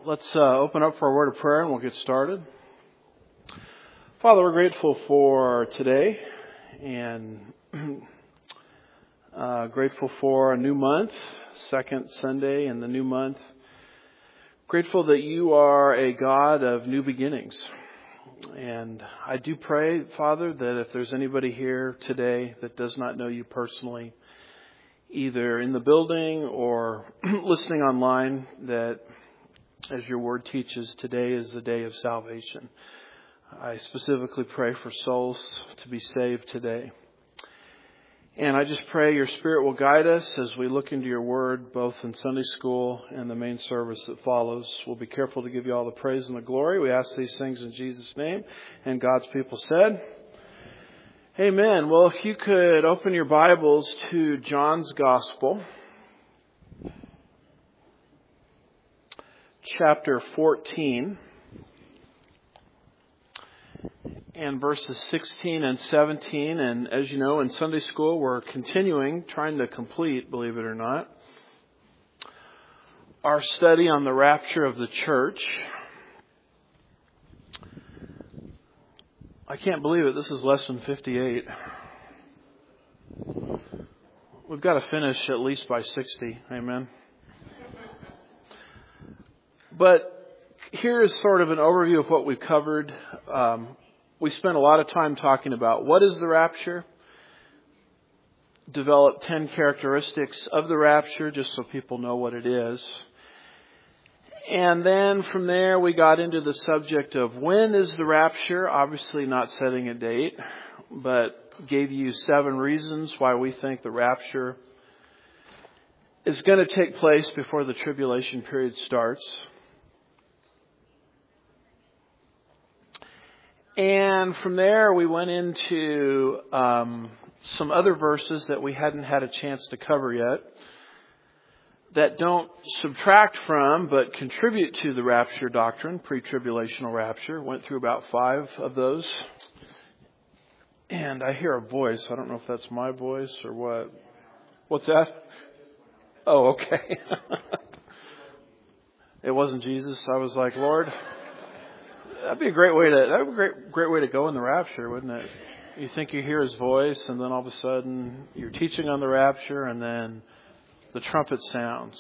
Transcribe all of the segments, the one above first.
Let's open up for a word of prayer and we'll get started. Father, we're grateful for today and grateful for a new month, second Sunday in the new month. Grateful that you are a God of new beginnings. And I do pray, Father, that if there's anybody here today that does not know you personally, either in the building or listening online, that as your word teaches, today is the day of salvation. I specifically pray for souls to be saved today. And I just pray your Spirit will guide us as we look into your word, both in Sunday school and the main service that follows. We'll be careful to give you all the praise and the glory. We ask these things in Jesus' name. And God's people said, Amen. Well, if you could open your Bibles to John's Gospel, chapter 14, and verses 16 and 17. And as you know, in Sunday school, we're continuing, trying to complete, believe it or not, our study on the rapture of the church. I can't believe it. This is lesson 58. We've got to finish at least by 60. Amen. But here is sort of an overview of what we've covered. We spent a lot of time talking about what is the rapture, developed 10 characteristics of the rapture just so people know what it is. And then from there we got into the subject of when is the rapture, obviously not setting a date, but gave you 7 reasons why we think the rapture is going to take place before the tribulation period starts. And from there, we went into some other verses that we hadn't had a chance to cover yet that don't subtract from but contribute to the rapture doctrine, pre-tribulational rapture. Went through about 5 of those. And I hear a voice. I don't know if that's my voice or what. What's that? Oh, okay. It wasn't Jesus. I was like, Lord, that'd be a great way to go in the rapture, wouldn't it? You think you hear his voice, and then all of a sudden you're teaching on the rapture, and then the trumpet sounds.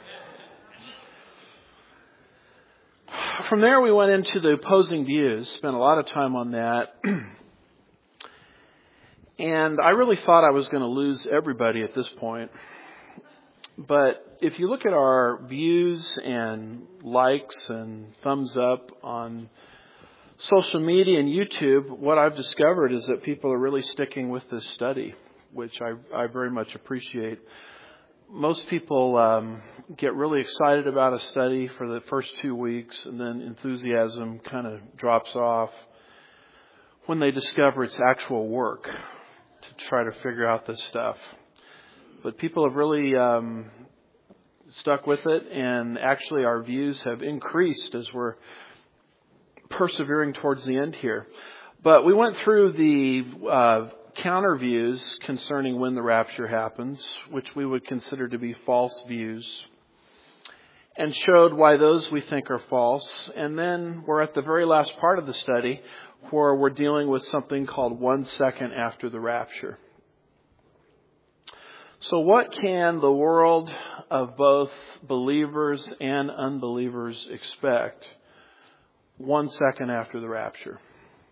From there, we went into the opposing views. Spent a lot of time on that, and I really thought I was going to lose everybody at this point. But if you look at our views and likes and thumbs up on social media and YouTube, what I've discovered is that people are really sticking with this study, which I very much appreciate. Most people get really excited about a study for the first 2 weeks, and then enthusiasm kind of drops off when they discover it's actual work to try to figure out this stuff. But people have really stuck with it, and actually our views have increased as we're persevering towards the end here. But we went through the counter views concerning when the rapture happens, which we would consider to be false views, and showed why those we think are false. And then we're at the very last part of the study where we're dealing with something called 1 second after the rapture. So what can the world of both believers and unbelievers expect 1 second after the rapture?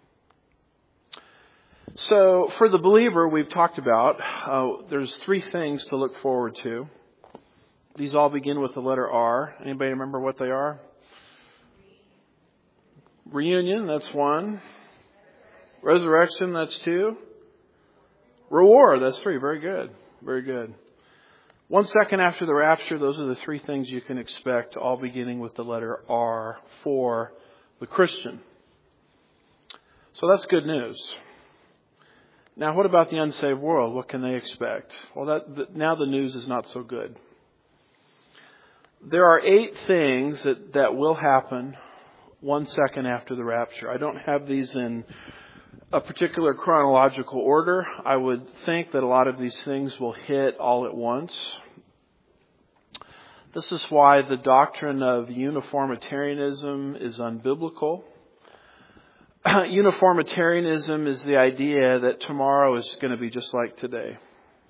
So for the believer, we've talked about, there's 3 things to look forward to. These all begin with the letter R. Anybody remember what they are? Reunion, that's 1. Resurrection, that's 2. Reward, that's 3. Very good. Very good. 1 second after the rapture, those are the 3 things you can expect, all beginning with the letter R for the Christian. So that's good news. Now, what about the unsaved world? What can they expect? Well, now the news is not so good. There are 8 things that will happen 1 second after the rapture. I don't have these in a particular chronological order. I would think that a lot of these things will hit all at once. This is why the doctrine of uniformitarianism is unbiblical. Uniformitarianism is the idea that tomorrow is going to be just like today.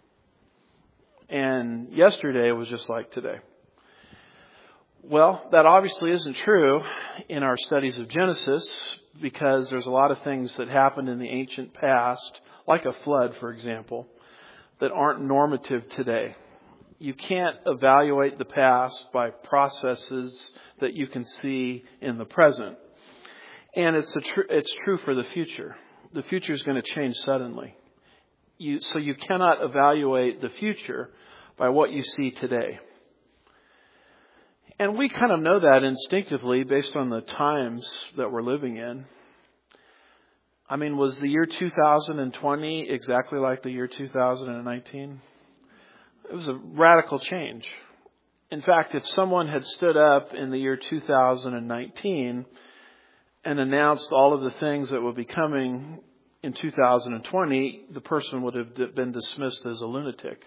And yesterday was just like today. Well, that obviously isn't true in our studies of Genesis, because there's a lot of things that happened in the ancient past, like a flood, for example, that aren't normative today. You can't evaluate the past by processes that you can see in the present. And it's true for the future. The future is going to change suddenly. So you cannot evaluate the future by what you see today. And we kind of know that instinctively based on the times that we're living in. I mean, was the year 2020 exactly like the year 2019? It was a radical change. In fact, if someone had stood up in the year 2019 and announced all of the things that would be coming in 2020, the person would have been dismissed as a lunatic.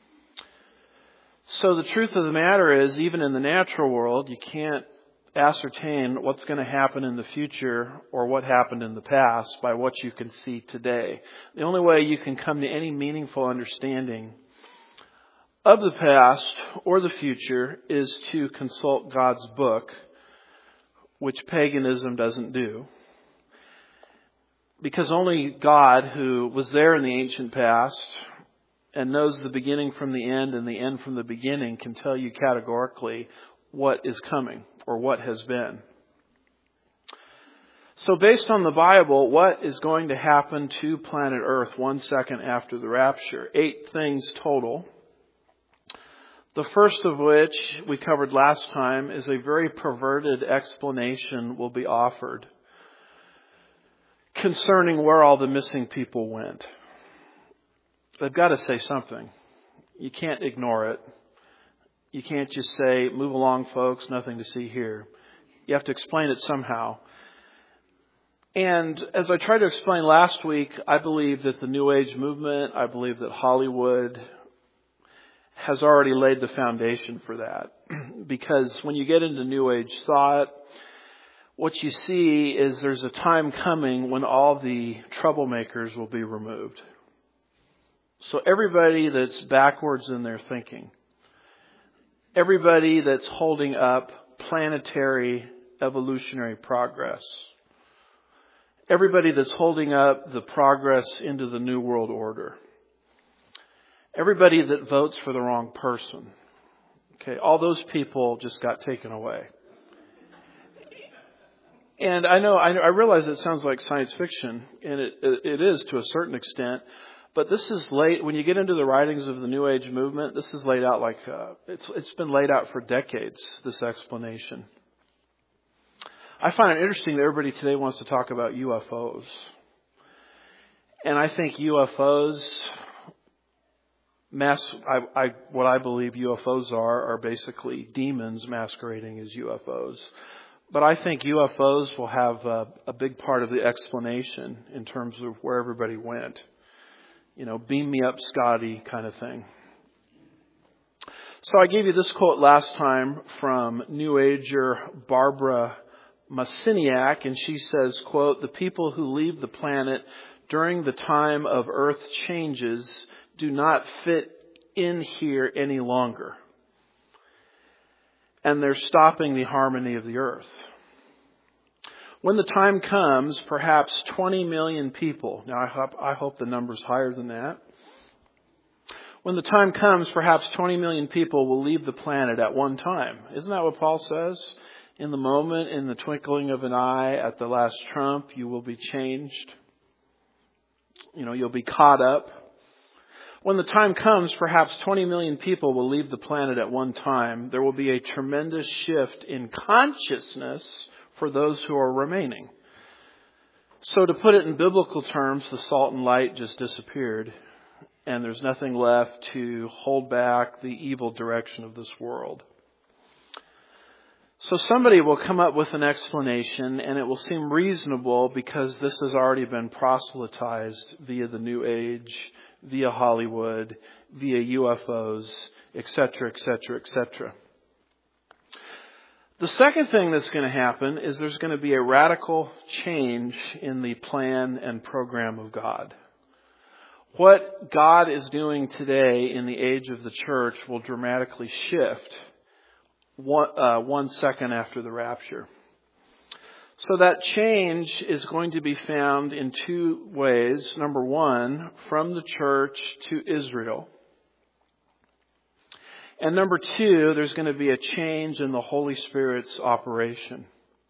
So the truth of the matter is, even in the natural world, you can't ascertain what's going to happen in the future or what happened in the past by what you can see today. The only way you can come to any meaningful understanding of the past or the future is to consult God's book, which paganism doesn't do. Because only God, who was there in the ancient past and knows the beginning from the end and the end from the beginning, can tell you categorically what is coming or what has been. So based on the Bible, what is going to happen to planet Earth 1 second after the rapture? 8 things total. The first of which we covered last time is a very perverted explanation will be offered concerning where all the missing people went. They've got to say something. You can't ignore it. You can't just say, move along, folks, nothing to see here. You have to explain it somehow. And as I tried to explain last week, I believe that the New Age movement, I believe that Hollywood has already laid the foundation for that. Because when you get into New Age thought, what you see is there's a time coming when all the troublemakers will be removed. So everybody that's backwards in their thinking, everybody that's holding up planetary evolutionary progress, everybody that's holding up the progress into the New World Order, everybody that votes for the wrong person, okay, all those people just got taken away. And I realize it sounds like science fiction, and it is to a certain extent. But this is when you get into the writings of the New Age movement, this is laid out like, it's been laid out for decades, this explanation. I find it interesting that everybody today wants to talk about UFOs. And I think UFOs, what I believe UFOs are basically demons masquerading as UFOs. But I think UFOs will have a big part of the explanation in terms of where everybody went. You know, beam me up, Scotty kind of thing. So I gave you this quote last time from New Ager Barbara Masiniak, and she says, quote, "The people who leave the planet during the time of Earth changes do not fit in here any longer. And they're stopping the harmony of the earth. When the time comes, perhaps 20 million people," now I hope the number's higher than that. "When the time comes, perhaps 20 million people will leave the planet at one time." Isn't that what Paul says? In the moment, in the twinkling of an eye, at the last trump, you will be changed. You know, you'll be caught up. When the time comes, perhaps 20 million people will leave the planet at one time. There will be a tremendous shift in consciousness for those who are remaining. So to put it in biblical terms, the salt and light just disappeared, and there's nothing left to hold back the evil direction of this world. So somebody will come up with an explanation, and it will seem reasonable because this has already been proselytized via the New Age, via Hollywood, via UFOs, etc., etc., etc. The second thing that's going to happen is there's going to be a radical change in the plan and program of God. What God is doing today in the age of the church will dramatically shift 1 second after the rapture. So that change is going to be found in two ways. Number one, from the church to Israel. And number two, there's going to be a change in the Holy Spirit's operation.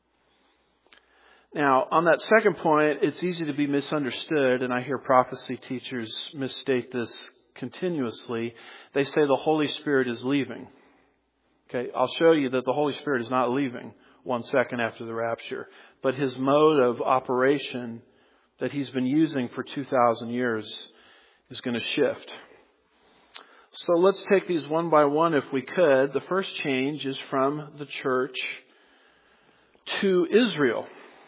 Now, on that second point, it's easy to be misunderstood, and I hear prophecy teachers misstate this continuously. They say the Holy Spirit is leaving. Okay, I'll show you that the Holy Spirit is not leaving 1 second after the rapture, but his mode of operation that he's been using for 2,000 years is going to shift. So let's take these one by one if we could. The first change is from the church to Israel.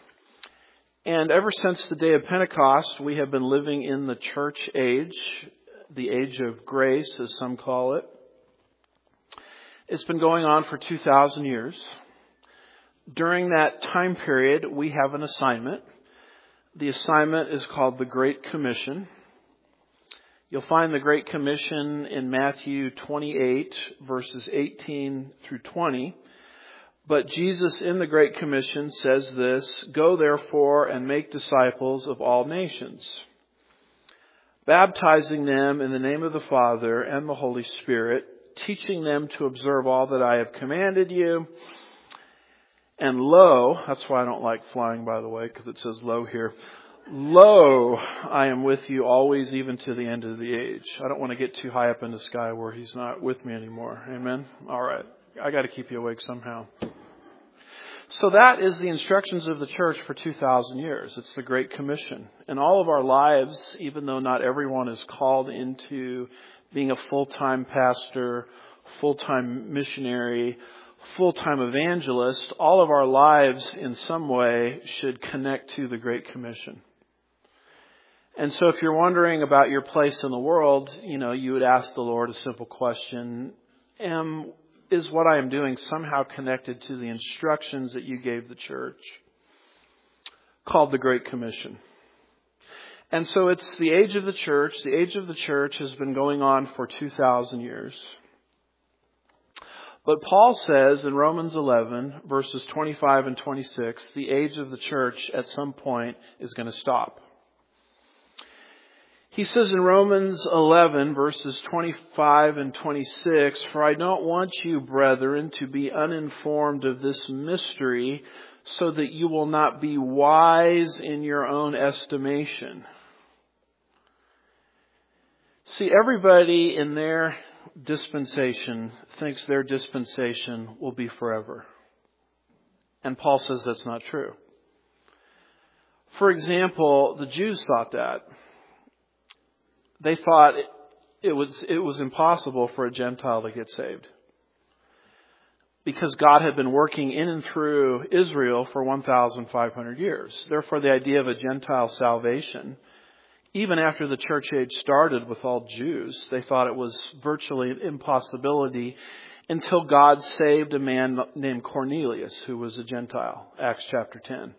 And ever since the day of Pentecost, we have been living in the church age, the age of grace, as some call it. It's been going on for 2,000 years. During that time period, we have an assignment. The assignment is called the Great Commission. You'll find the Great Commission in Matthew 28, verses 18 through 20. But Jesus in the Great Commission says this, "Go therefore and make disciples of all nations, baptizing them in the name of the Father and the Holy Spirit, teaching them to observe all that I have commanded you. And lo," that's why I don't like flying, by the way, because it says lo here. "Lo, I am with you always, even to the end of the age." I don't want to get too high up in the sky where he's not with me anymore. Amen? All right. I got to keep you awake somehow. So that is the instructions of the church for 2,000 years. It's the Great Commission. And all of our lives, even though not everyone is called into being a full-time pastor, full-time missionary, full-time evangelist, all of our lives in some way should connect to the Great Commission. And so if you're wondering about your place in the world, you would ask the Lord a simple question. Is what I am doing somehow connected to the instructions that you gave the church? Called the Great Commission. And so it's the age of the church. The age of the church has been going on for 2,000 years. But Paul says in Romans 11, verses 25 and 26, the age of the church at some point is going to stop. He says in Romans 11, verses 25 and 26, "For I don't want you, brethren, to be uninformed of this mystery, so that you will not be wise in your own estimation." See, everybody in their dispensation thinks their dispensation will be forever. And Paul says that's not true. For example, the Jews thought that. They thought it was impossible for a Gentile to get saved, because God had been working in and through Israel for 1,500 years. Therefore, the idea of a Gentile salvation, even after the church age started with all Jews, they thought it was virtually an impossibility until God saved a man named Cornelius, who was a Gentile, Acts chapter 10.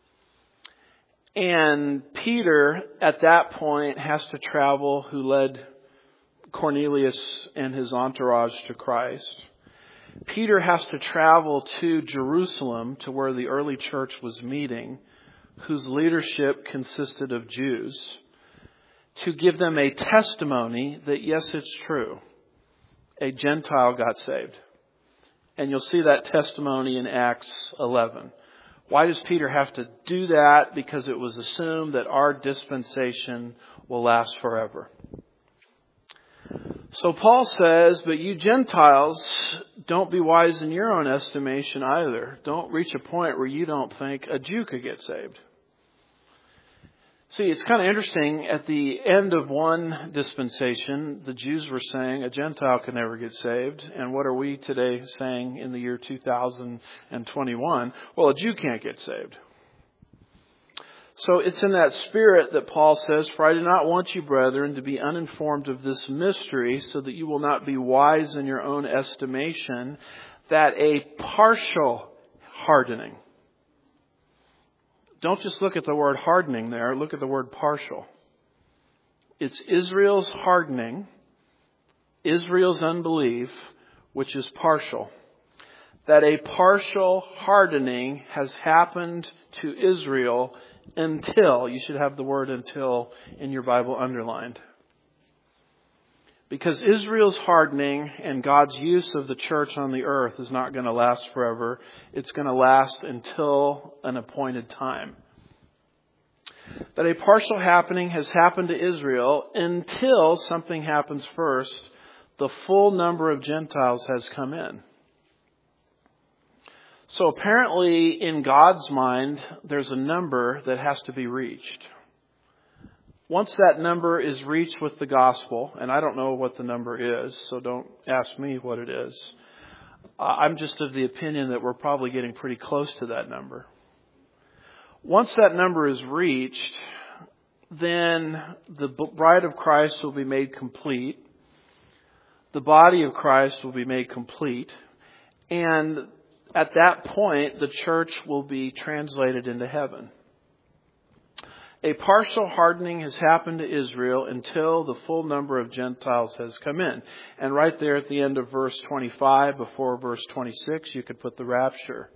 And Peter, at that point, has to travel, who led Cornelius and his entourage to Christ. Peter has to travel to Jerusalem, to where the early church was meeting, whose leadership consisted of Jews, to give them a testimony that, yes, it's true, a Gentile got saved. And you'll see that testimony in Acts 11. Why does Peter have to do that? Because it was assumed that our dispensation will last forever. So Paul says, "But you Gentiles, don't be wise in your own estimation either. Don't reach a point where you don't think a Jew could get saved." See, it's kind of interesting. At the end of one dispensation, the Jews were saying a Gentile could never get saved. And what are we today saying in the year 2021? Well, a Jew can't get saved. So it's in that spirit that Paul says, "For I do not want you, brethren, to be uninformed of this mystery, so that you will not be wise in your own estimation, that a partial hardening. Don't just look at the word hardening there. Look at the word partial. It's Israel's hardening, Israel's unbelief, which is partial. That a partial hardening has happened to Israel until, you should have the word until in your Bible underlined. Because Israel's hardening and God's use of the church on the earth is not going to last forever. It's going to last until an appointed time. That a partial happening has happened to Israel until something happens first. The full number of Gentiles has come in. So apparently in God's mind, there's a number that has to be reached. Once that number is reached with the gospel, and I don't know what the number is, so don't ask me what it is. I'm just of the opinion that we're probably getting pretty close to that number. Once that number is reached, then the bride of Christ will be made complete. The body of Christ will be made complete. And at that point, the church will be translated into heaven. A partial hardening has happened to Israel until the full number of Gentiles has come in. And right there at the end of verse 25, before verse 26, you could put the rapture.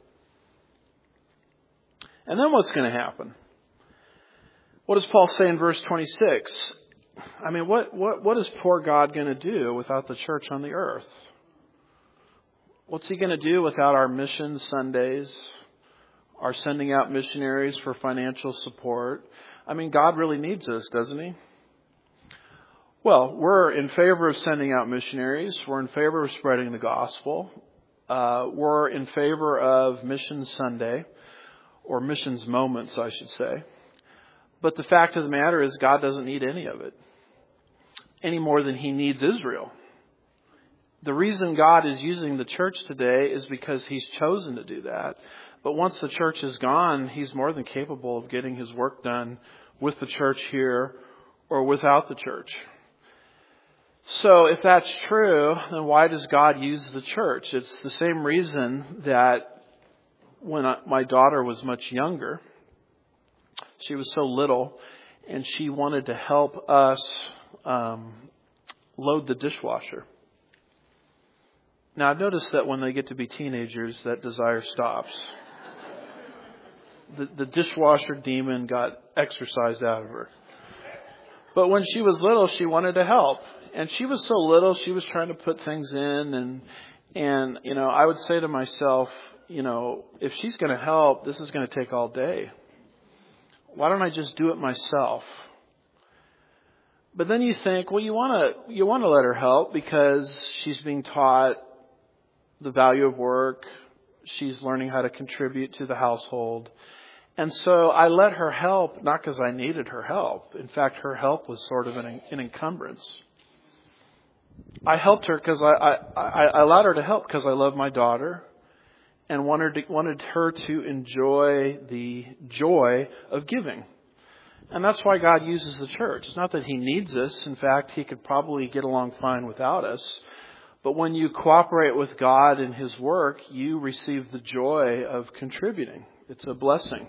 And then what's going to happen? What does Paul say in verse 26? I mean, what is poor God going to do without the church on the earth? What's he going to do without our mission Sundays, our sending out missionaries for financial support? I mean, God really needs us, doesn't he? Well, we're in favor of sending out missionaries. We're in favor of spreading the gospel. We're in favor of Mission Sunday, or missions moments, I should say. But the fact of the matter is God doesn't need any of it, any more than he needs Israel. The reason God is using the church today is because he's chosen to do that. But once the church is gone, he's more than capable of getting his work done with the church here or without the church. So if that's true, then why does God use the church? It's the same reason that when my daughter was much younger, she was so little, and she wanted to help us load the dishwasher. Now, I've noticed that when they get to be teenagers, that desire stops. The dishwasher demon got exorcised out of her. But when she was little, she wanted to help. And she was so little, she was trying to put things in. And you know, I would say to myself, you know, if she's going to help, this is going to take all day. Why don't I just do it myself? But then you think, well, you want to let her help because she's being taught the value of work. She's learning how to contribute to the household. And so I let her help, not because I needed her help. In fact, her help was sort of an encumbrance. I helped her because I allowed her to help because I love my daughter and wanted her to enjoy the joy of giving. And that's why God uses the church. It's not that he needs us. In fact, he could probably get along fine without us. But when you cooperate with God in his work, you receive the joy of contributing. It's a blessing.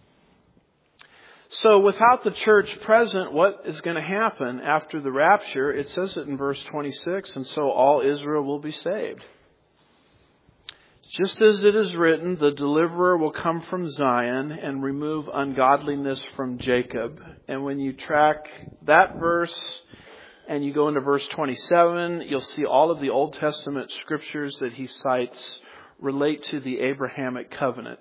So without the church present, what is going to happen after the rapture? It says it in verse 26, and so all Israel will be saved. Just as it is written, the deliverer will come from Zion and remove ungodliness from Jacob. And when you track that verse and you go into verse 27, you'll see all of the Old Testament scriptures that he cites relate to the Abrahamic covenant.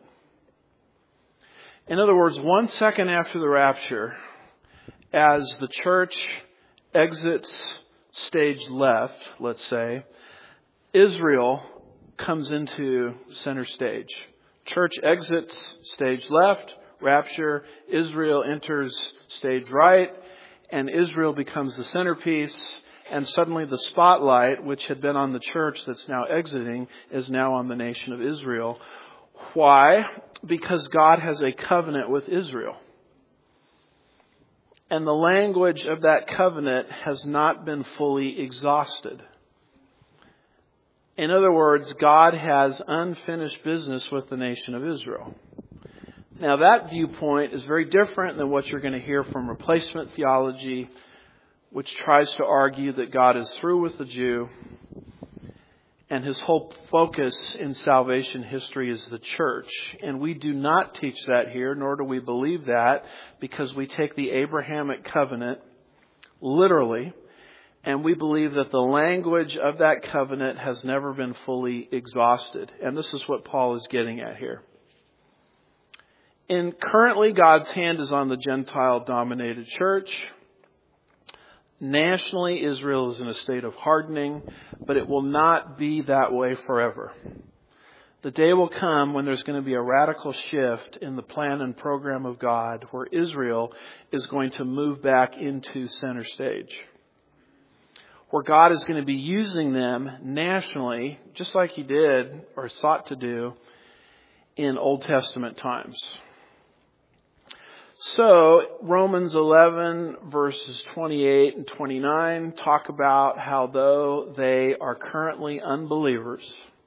In other words, 1 second after the rapture, as the church exits stage left, let's say, Israel comes into center stage. Church exits stage left, rapture, Israel enters stage right, and Israel becomes the centerpiece, and suddenly the spotlight, which had been on the church that's now exiting, is now on the nation of Israel. Why? Because God has a covenant with Israel. And the language of that covenant has not been fully exhausted. In other words, God has unfinished business with the nation of Israel. Now, that viewpoint is very different than what you're going to hear from replacement theology, which tries to argue that God is through with the Jew and his whole focus in salvation history is the church. And we do not teach that here, nor do we believe that, because we take the Abrahamic covenant literally, and we believe that the language of that covenant has never been fully exhausted. And this is what Paul is getting at here. And currently, God's hand is on the Gentile-dominated church. Nationally, Israel is in a state of hardening, but it will not be that way forever. The day will come when there's going to be a radical shift in the plan and program of God, where Israel is going to move back into center stage, where God is going to be using them nationally, just like he did or sought to do in Old Testament times. So, Romans 11 verses 28 and 29 talk about how though they are currently unbelievers,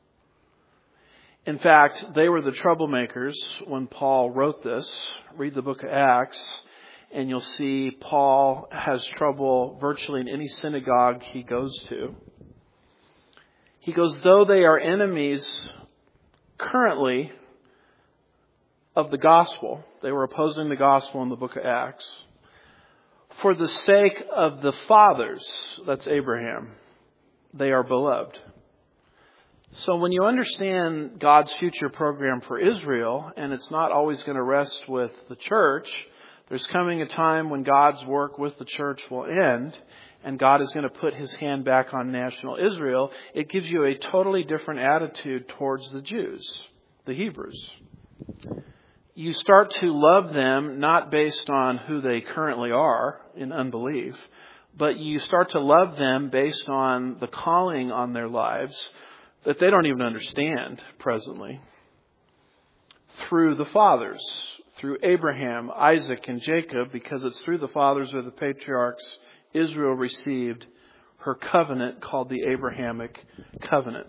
in fact, they were the troublemakers when Paul wrote this. Read the book of Acts, and you'll see Paul has trouble virtually in any synagogue he goes to. He goes, though they are enemies currently of the gospel, they were opposing the gospel in the book of Acts, for the sake of the fathers, that's Abraham, they are beloved. So when you understand God's future program for Israel, and it's not always going to rest with the church, there's coming a time when God's work with the church will end, and God is going to put his hand back on national Israel. It gives you a totally different attitude towards the Jews, the Hebrews. You start to love them not based on who they currently are in unbelief, but you start to love them based on the calling on their lives that they don't even understand presently. Through the fathers, through Abraham, Isaac, and Jacob, because it's through the fathers or the patriarchs Israel received her covenant called the Abrahamic covenant.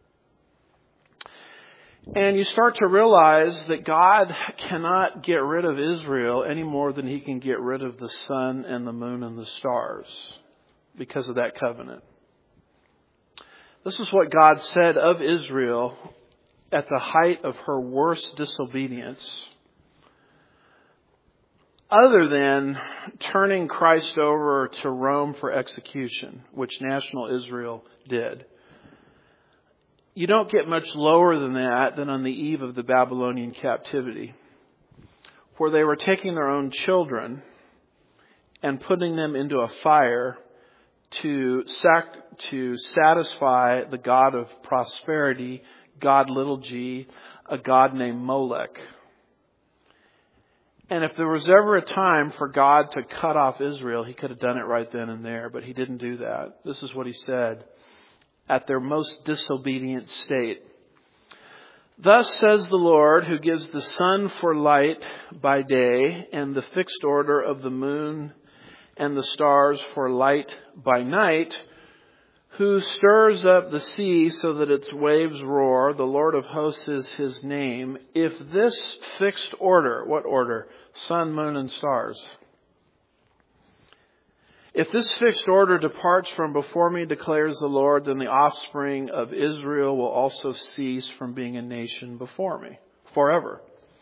And you start to realize that God cannot get rid of Israel any more than he can get rid of the sun and the moon and the stars because of that covenant. This is what God said of Israel at the height of her worst disobedience, other than turning Christ over to Rome for execution, which national Israel did. You don't get much lower than that than on the eve of the Babylonian captivity, where they were taking their own children and putting them into a fire to satisfy the god of prosperity, God little g, a god named Molech. And if there was ever a time for God to cut off Israel, he could have done it right then and there, but he didn't do that. This is what he said. At their most disobedient state. Thus says the Lord, who gives the sun for light by day and the fixed order of the moon and the stars for light by night, who stirs up the sea so that its waves roar. The Lord of hosts is his name. If this fixed order, what order? Sun, moon, and stars. If this fixed order departs from before me, declares the Lord, then the offspring of Israel will also cease from being a nation before me forever.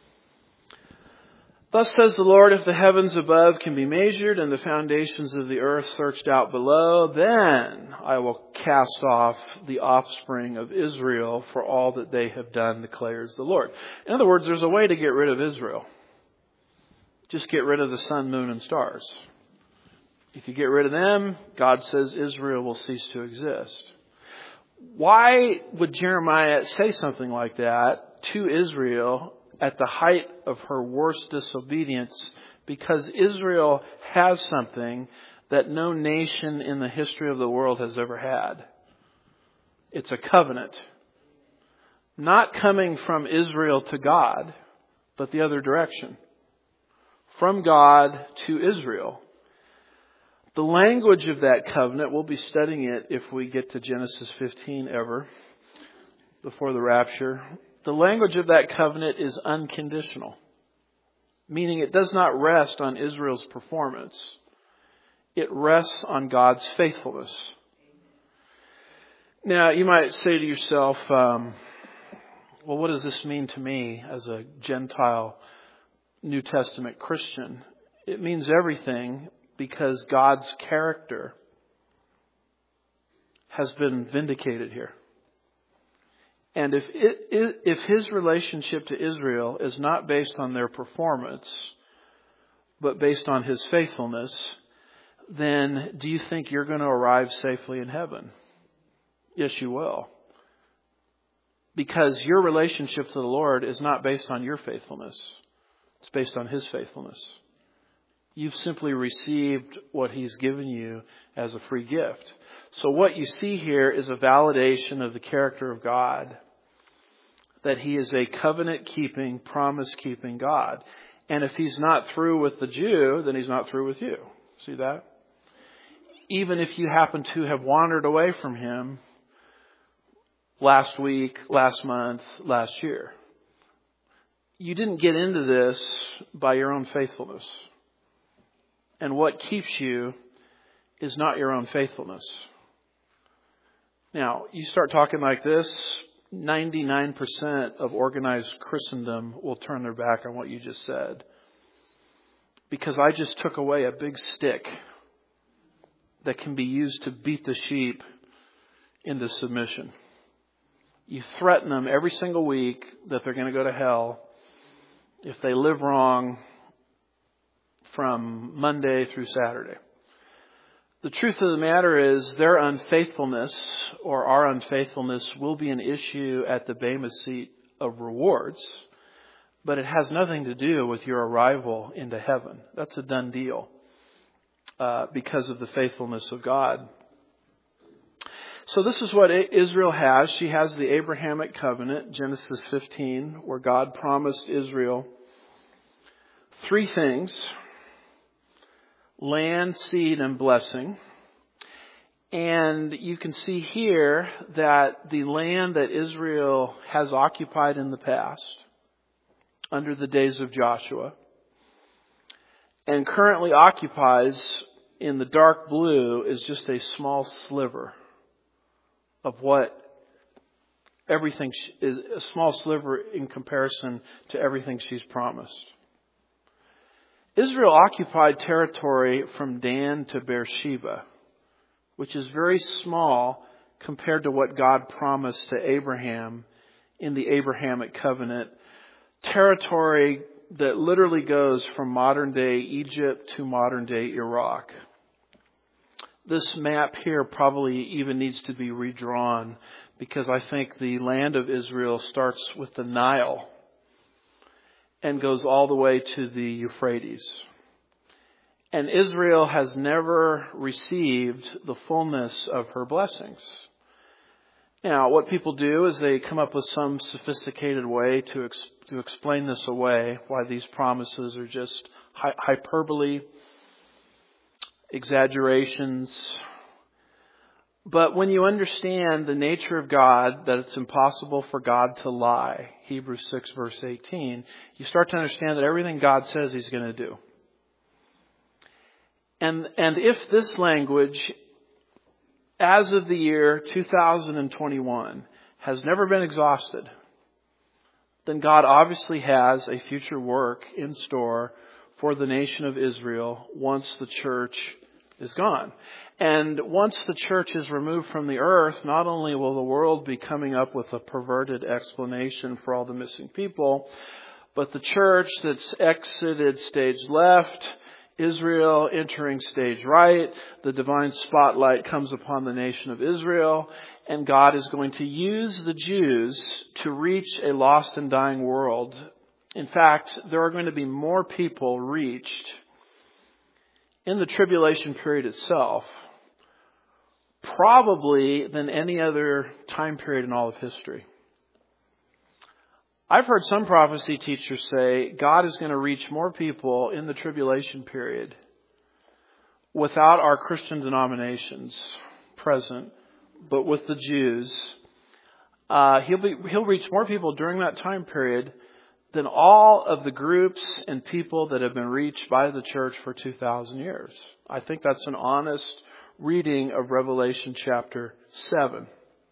Thus says the Lord, if the heavens above can be measured and the foundations of the earth searched out below, then I will cast off the offspring of Israel for all that they have done, declares the Lord. In other words, there's a way to get rid of Israel. Just get rid of the sun, moon, and stars. If you get rid of them, God says Israel will cease to exist. Why would Jeremiah say something like that to Israel at the height of her worst disobedience? Because Israel has something that no nation in the history of the world has ever had. It's a covenant. Not coming from Israel to God, but the other direction. From God to Israel. The language of that covenant, we'll be studying it if we get to Genesis 15 ever. before the rapture. The language of that covenant is unconditional, meaning it does not rest on Israel's performance. It rests on God's faithfulness. Now, you might say to yourself, well, what does this mean to me as a Gentile New Testament Christian? It means everything, because God's character has been vindicated here. And if His relationship to Israel is not based on their performance, but based on His faithfulness, then do you think you're going to arrive safely in heaven? Yes, you will. Because your relationship to the Lord is not based on your faithfulness. It's based on His faithfulness. You've simply received what He's given you as a free gift. So what you see here is a validation of the character of God, that He is a covenant-keeping, promise-keeping God. And if He's not through with the Jew, then He's not through with you. See that? Even if you happen to have wandered away from Him last week, last month, last year, you didn't get into this by your own faithfulness. And what keeps you is not your own faithfulness. Now, you start talking like this, 99% of organized Christendom will turn their back on what you just said. Because I just took away a big stick that can be used to beat the sheep into submission. You threaten them every single week that they're going to go to hell if they live wrong from Monday through Saturday. The truth of the matter is their unfaithfulness or our unfaithfulness will be an issue at the Bema seat of rewards, but it has nothing to do with your arrival into heaven. That's a done deal because of the faithfulness of God. So this is what Israel has. She has the Abrahamic covenant, Genesis 15, where God promised Israel three things: land, seed, and blessing. And you can see here that the land that Israel has occupied in the past, under the days of Joshua, and currently occupies in the dark blue, is just a small sliver of what everything is, a small sliver in comparison to everything she's promised. Israel occupied territory from Dan to Beersheba, which is very small compared to what God promised to Abraham in the Abrahamic covenant. Territory that literally goes from modern day Egypt to modern day Iraq. This map here probably even needs to be redrawn, because I think the land of Israel starts with the Nile and goes all the way to the Euphrates. And Israel has never received the fullness of her blessings. Now, what people do is they come up with some sophisticated way to explain this away, why these promises are just hyperbole, exaggerations. But when you understand the nature of God, that it's impossible for God to lie, Hebrews 6 verse 18, you start to understand that everything God says He's going to do. And if this language, as of the year 2021, has never been exhausted, then God obviously has a future work in store for the nation of Israel once the church is gone. And once the church is removed from the earth, not only will the world be coming up with a perverted explanation for all the missing people, but the church that's exited stage left, Israel entering stage right, the divine spotlight comes upon the nation of Israel, and God is going to use the Jews to reach a lost and dying world. In fact, there are going to be more people reached in the tribulation period itself, probably than any other time period in all of history. I've heard some prophecy teachers say God is going to reach more people in the tribulation period without our Christian denominations present, but with the Jews, He'll reach more people during that time period than all of the groups and people that have been reached by the church for 2,000 years. I think that's an honest reading of Revelation chapter 7.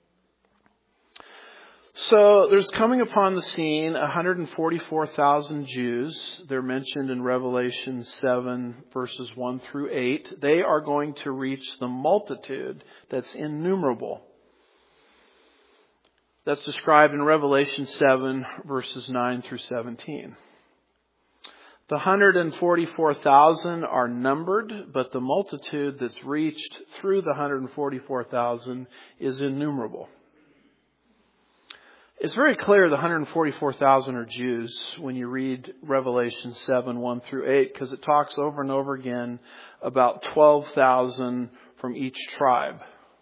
So there's coming upon the scene 144,000 Jews. They're mentioned in Revelation 7 verses 1 through 8. They are going to reach the multitude that's innumerable. That's described in Revelation 7 verses 9 through 17. The 144,000 are numbered, but the multitude that's reached through the 144,000 is innumerable. It's very clear the 144,000 are Jews when you read Revelation 7, 1 through 8, because it talks over and over again about 12,000 from each tribe.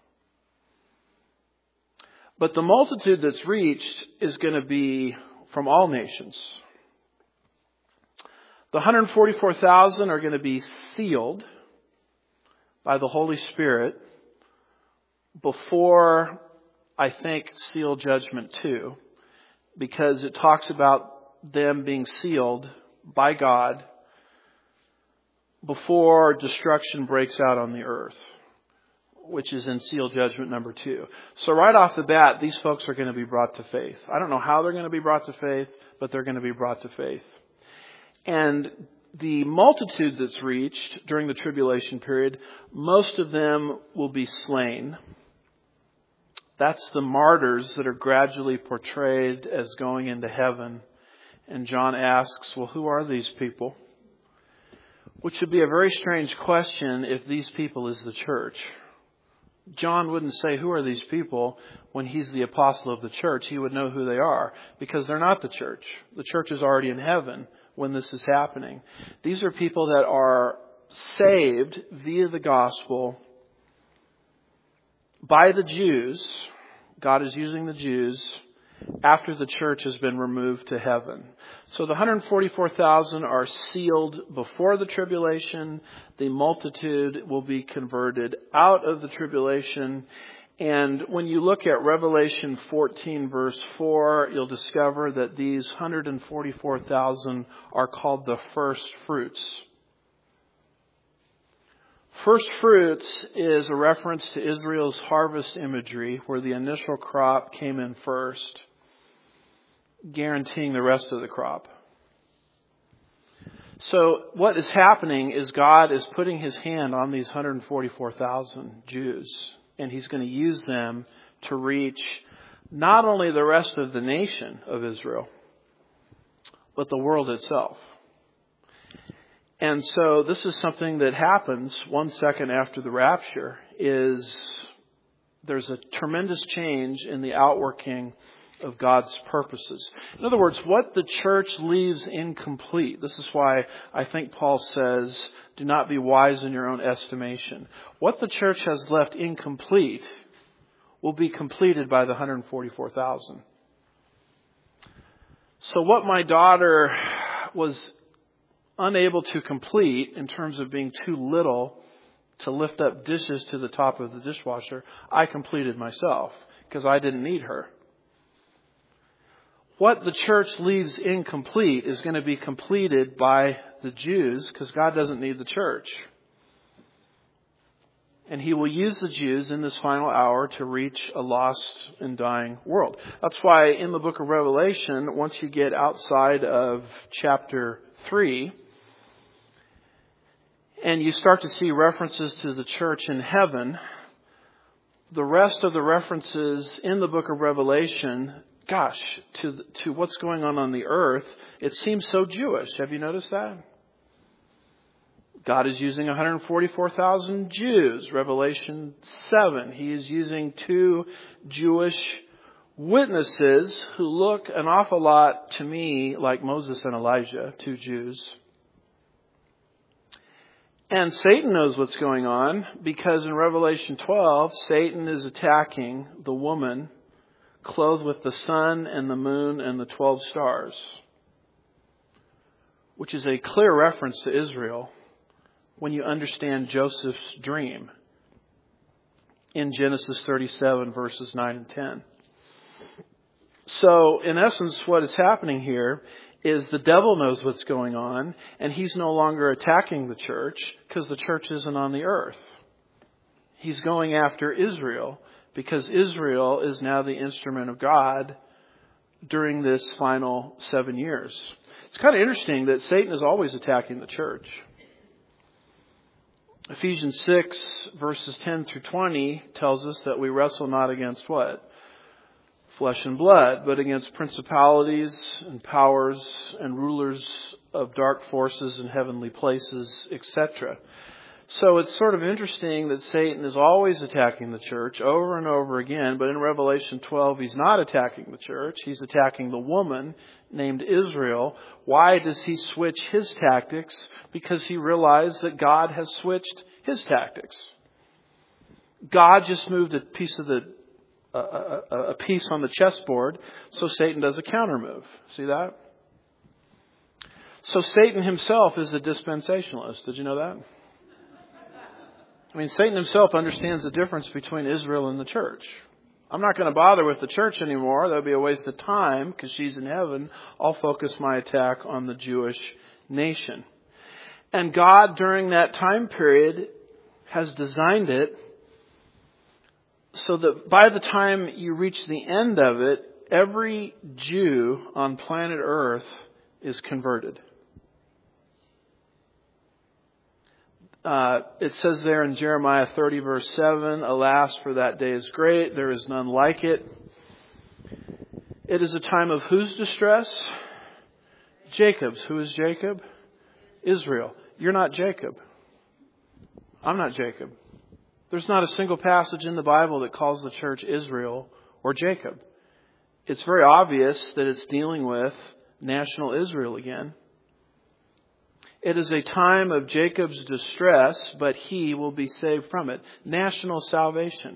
But the multitude that's reached is going to be from all nations. The 144,000 are going to be sealed by the Holy Spirit before, I think, seal judgment 2, because it talks about them being sealed by God before destruction breaks out on the earth, which is in seal judgment number 2. So right off the bat, these folks are going to be brought to faith. I don't know how they're going to be brought to faith, but they're going to be brought to faith. And the multitude that's reached during the tribulation period, most of them will be slain. That's the martyrs that are gradually portrayed as going into heaven. And John asks, well, who are these people? Which would be a very strange question if these people is the church. John wouldn't say, who are these people, when he's the apostle of the church. He would know who they are, because they're not the church. The church is already in heaven when this is happening. These are people that are saved via the gospel by the Jews. God is using the Jews after the church has been removed to heaven. So the 144,000 are sealed before the tribulation. The multitude will be converted out of the tribulation. And when you look at Revelation 14 verse 4, you'll discover that these 144,000 are called the first fruits. First fruits is a reference to Israel's harvest imagery, where the initial crop came in first, guaranteeing the rest of the crop. So what is happening is God is putting his hand on these 144,000 Jews, and he's going to use them to reach not only the rest of the nation of Israel, but the world itself. And so this is something that happens 1 second after the rapture. There's a tremendous change in the outworking of God's purposes. In other words, what the church leaves incomplete. This is why I think Paul says, do not be wise in your own estimation. What the church has left incomplete will be completed by the 144,000. So what my daughter was unable to complete in terms of being too little to lift up dishes to the top of the dishwasher, I completed myself because I didn't need her. What the church leaves incomplete is going to be completed by the Jews, because God doesn't need the church. And he will use the Jews in this final hour to reach a lost and dying world. That's why in the book of Revelation, once you get outside of chapter 3, and you start to see references to the church in heaven, the rest of the references in the book of Revelation, to what's going on the earth, it seems so Jewish. Have you noticed that? God is using 144,000 Jews. Revelation 7, he is using 2 Jewish witnesses who look an awful lot to me like Moses and Elijah, 2 Jews. And Satan knows what's going on, because in Revelation 12, Satan is attacking the woman clothed with the sun and the moon and the 12 stars, which is a clear reference to Israel when you understand Joseph's dream in Genesis 37 verses 9 and 10. So, in essence, what is happening here is the devil knows what's going on, and he's no longer attacking the church because the church isn't on the earth. He's going after Israel because Israel is now the instrument of God during this final 7 years. It's kind of interesting that Satan is always attacking the church. Ephesians 6 verses 10 through 20 tells us that we wrestle not against what? Flesh and blood, but against principalities and powers and rulers of dark forces in heavenly places, etc. So it's sort of interesting that Satan is always attacking the church over and over again, but in Revelation 12 he's not attacking the church, he's attacking the woman named Israel. Why does he switch his tactics? Because he realized that God has switched his tactics. God just moved a piece of a piece on the chessboard, so Satan does a counter move. See that? So Satan himself is a dispensationalist. Did you know that? I mean, Satan himself understands the difference between Israel and the church. I'm not going to bother with the church anymore. That would be a waste of time because she's in heaven. I'll focus my attack on the Jewish nation. And God, during that time period, has designed it so that by the time you reach the end of it, every Jew on planet Earth is converted. It says there in Jeremiah 30 verse 7, alas, for that day is great, there is none like it. It is a time of whose distress? Jacob's. Who is Jacob? Israel. You're not Jacob. I'm not Jacob. There's not a single passage in the Bible that calls the church Israel or Jacob. It's very obvious that it's dealing with national Israel again. It is a time of Jacob's distress, but he will be saved from it. National salvation.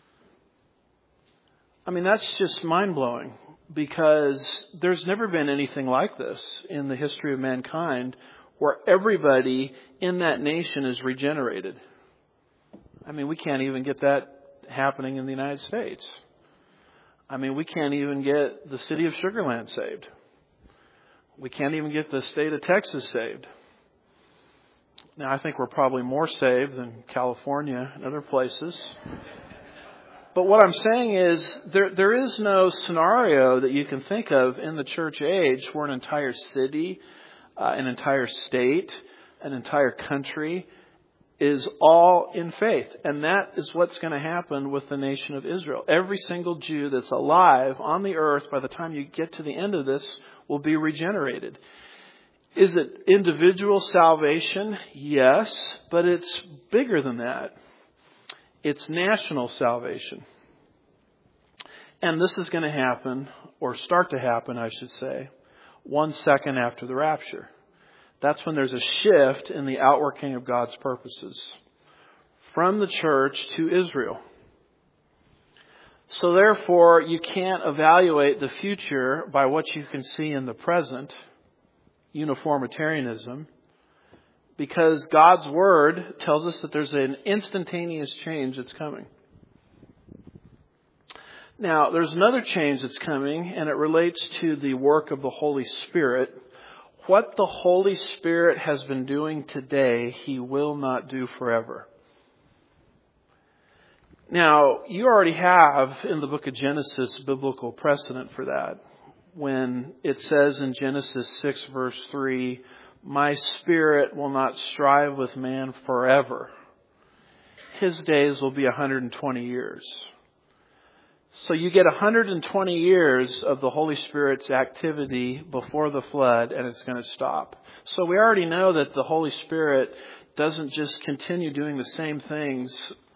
I mean, that's just mind-blowing because there's never been anything like this in the history of mankind where everybody in that nation is regenerated. I mean, we can't even get that happening in the United States. I mean, we can't even get the city of Sugar Land saved. We can't even get the state of Texas saved. Now, I think we're probably more saved than California and other places. But what I'm saying is there is no scenario that you can think of in the church age where an entire city, an entire state, an entire country is all in faith. And that is what's going to happen with the nation of Israel. Every single Jew that's alive on the earth by the time you get to the end of this will be regenerated. Is it individual salvation? Yes, but it's bigger than that. It's national salvation. And this is going to happen, or start to happen, I should say, 1 second after the rapture. That's when there's a shift in the outworking of God's purposes from the church to Israel. So therefore, you can't evaluate the future by what you can see in the present, uniformitarianism, because God's Word tells us that there's an instantaneous change that's coming. Now, there's another change that's coming, and it relates to the work of the Holy Spirit. What the Holy Spirit has been doing today, He will not do forever. Now, you already have in the book of Genesis biblical precedent for that. When it says in Genesis 6 verse 3, my spirit will not strive with man forever. His days will be 120 years. So you get 120 years of the Holy Spirit's activity before the flood, and it's going to stop. So we already know that the Holy Spirit doesn't just continue doing the same things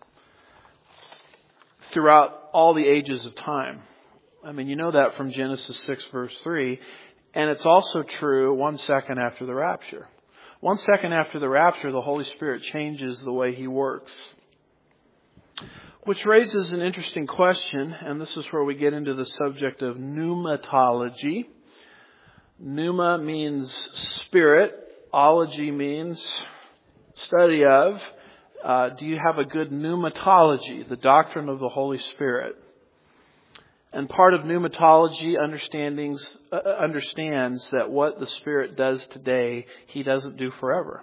throughout all the ages of time. I mean, you know that from Genesis 6 verse 3. And it's also true 1 second after the rapture. 1 second after the rapture, the Holy Spirit changes the way He works. Which raises an interesting question, and this is where we get into the subject of pneumatology. Pneuma means spirit. Ology means study of. Do you have a good pneumatology, the doctrine of the Holy Spirit? And part of pneumatology understands that what the Spirit does today, He doesn't do forever.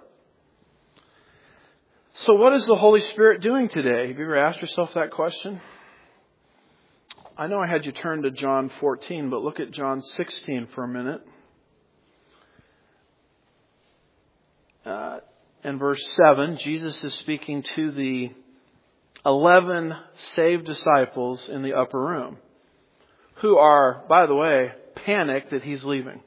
So what is the Holy Spirit doing today? Have you ever asked yourself that question? I know I had you turn to John 14, but look at John 16 for a minute. In verse 7, Jesus is speaking to the 11 saved disciples in the upper room, who are, by the way, panicked that He's leaving.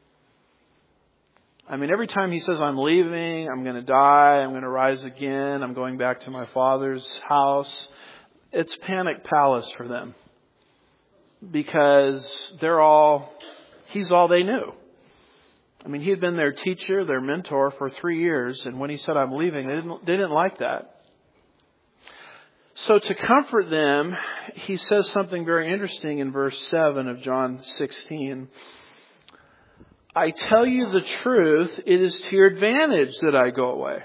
I mean, every time He says, I'm leaving, I'm going to die, I'm going to rise again, I'm going back to my Father's house, it's panic palace for them. Because He's all they knew. I mean, He had been their teacher, their mentor for 3 years, and when He said, I'm leaving, they didn't like that. So to comfort them, He says something very interesting in verse 7 of John 16. I tell you the truth, it is to your advantage that I go away.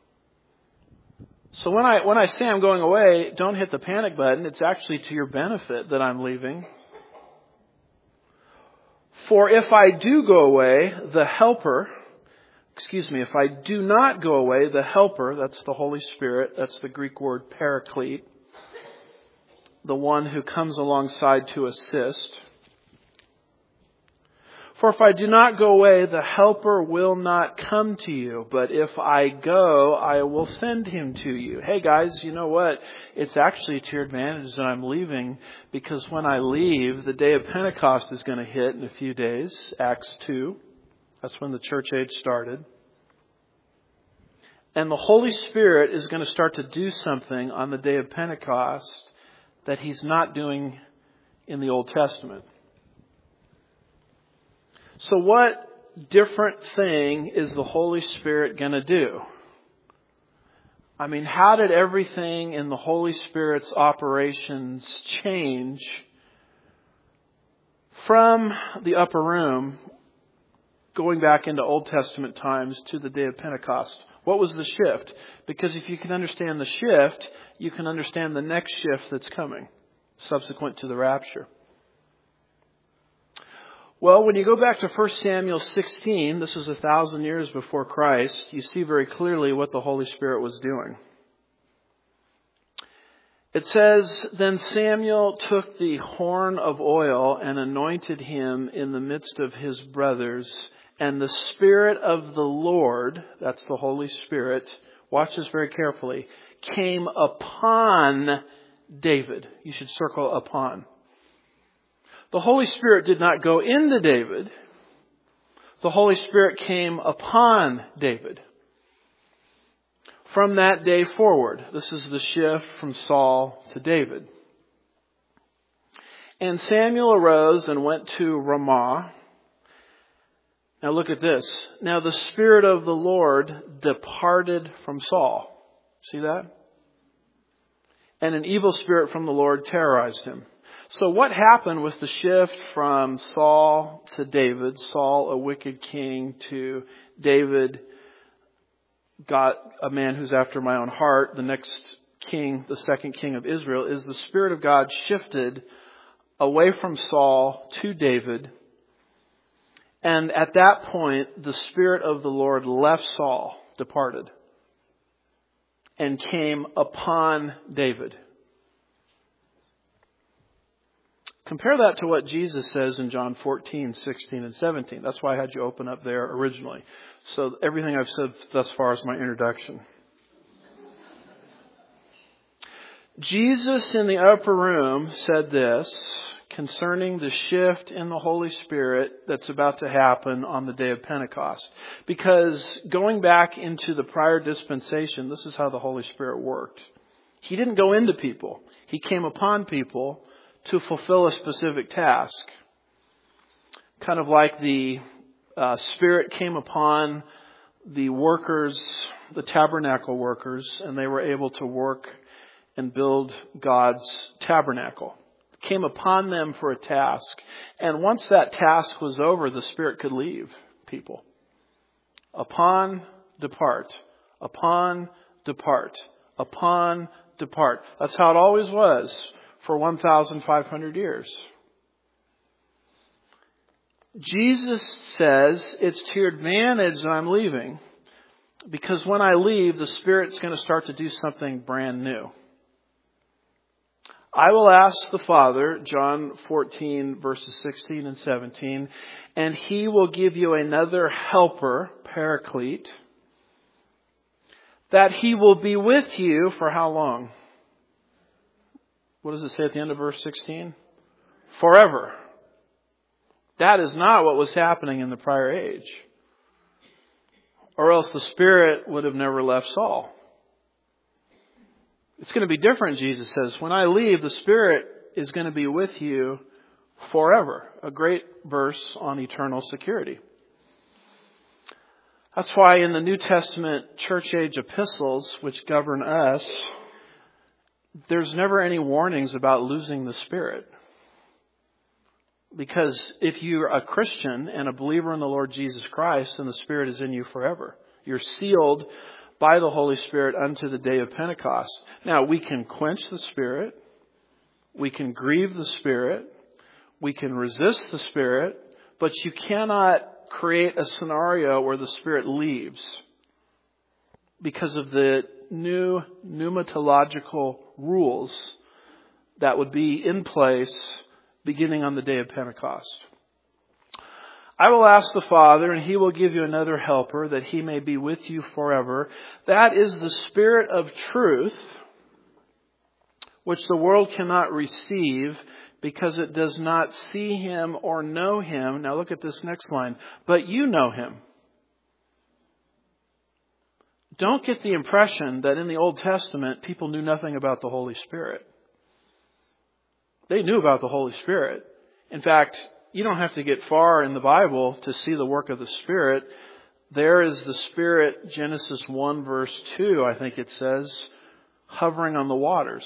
So when I say I'm going away, don't hit the panic button. It's actually to your benefit that I'm leaving. For if I do go away, if I do not go away, the Helper, that's the Holy Spirit, that's the Greek word paraclete, the one who comes alongside to assist. For if I do not go away, the Helper will not come to you. But if I go, I will send Him to you. Hey guys, you know what? It's actually to your advantage that I'm leaving, because when I leave, the day of Pentecost is going to hit in a few days. Acts 2. That's when the church age started. And the Holy Spirit is going to start to do something on the day of Pentecost that He's not doing in the Old Testament. So what different thing is the Holy Spirit going to do? I mean, how did everything in the Holy Spirit's operations change from the upper room, going back into Old Testament times, to the day of Pentecost? What was the shift? Because if you can understand the shift, you can understand the next shift that's coming, subsequent to the rapture. Well, when you go back to 1 Samuel 16, this is 1,000 years before Christ, you see very clearly what the Holy Spirit was doing. It says, Then Samuel took the horn of oil and anointed him in the midst of his brothers, and the Spirit of the Lord, that's the Holy Spirit, watch this very carefully, came upon David. You should circle upon. The Holy Spirit did not go into David. The Holy Spirit came upon David. From that day forward, this is the shift from Saul to David. And Samuel arose and went to Ramah. Now look at this. Now the Spirit of the Lord departed from Saul. See that? And an evil spirit from the Lord terrorized him. So what happened with the shift from Saul to David, Saul a wicked king, to David, God, a man who's after my own heart, the next king, the second king of Israel, is the Spirit of God shifted away from Saul to David. And at that point, the Spirit of the Lord left Saul, departed, and came upon David. Compare that to what Jesus says in John 14, 16, and 17. That's why I had you open up there originally. So everything I've said thus far is my introduction. Jesus in the upper room said this concerning the shift in the Holy Spirit that's about to happen on the day of Pentecost. Because going back into the prior dispensation, this is how the Holy Spirit worked. He didn't go into people. He came upon people to fulfill a specific task. Kind of like the Spirit came upon the workers, the tabernacle workers, and they were able to work and build God's tabernacle. Came upon them for a task. And once that task was over, the Spirit could leave people. Upon, depart. Upon, depart. Upon, depart. That's how it always was for 1,500 years. Jesus says it's to your advantage that I'm leaving, because when I leave, the Spirit's going to start to do something brand new. I will ask the Father, John 14, verses 16 and 17, and He will give you another helper, Paraclete, that He will be with you for how long? What does it say at the end of verse 16? Forever. That is not what was happening in the prior age. Or else the Spirit would have never left Saul. It's going to be different, Jesus says. When I leave, the Spirit is going to be with you forever. A great verse on eternal security. That's why in the New Testament church age epistles, which govern us, there's never any warnings about losing the Spirit. Because if you're a Christian and a believer in the Lord Jesus Christ, then the Spirit is in you forever. You're sealed by the Holy Spirit unto the day of Pentecost. Now, we can quench the Spirit. We can grieve the Spirit. We can resist the Spirit. But you cannot create a scenario where the Spirit leaves because of the new pneumatological rules that would be in place beginning on the day of Pentecost. I will ask the Father, and He will give you another helper, that He may be with you forever. That is the Spirit of truth, which the world cannot receive because it does not see Him or know Him. Now look at this next line. But you know Him. Don't get the impression that in the Old Testament, people knew nothing about the Holy Spirit. They knew about the Holy Spirit. In fact, you don't have to get far in the Bible to see the work of the Spirit. There is the Spirit, Genesis 1 verse 2, I think it says, hovering on the waters.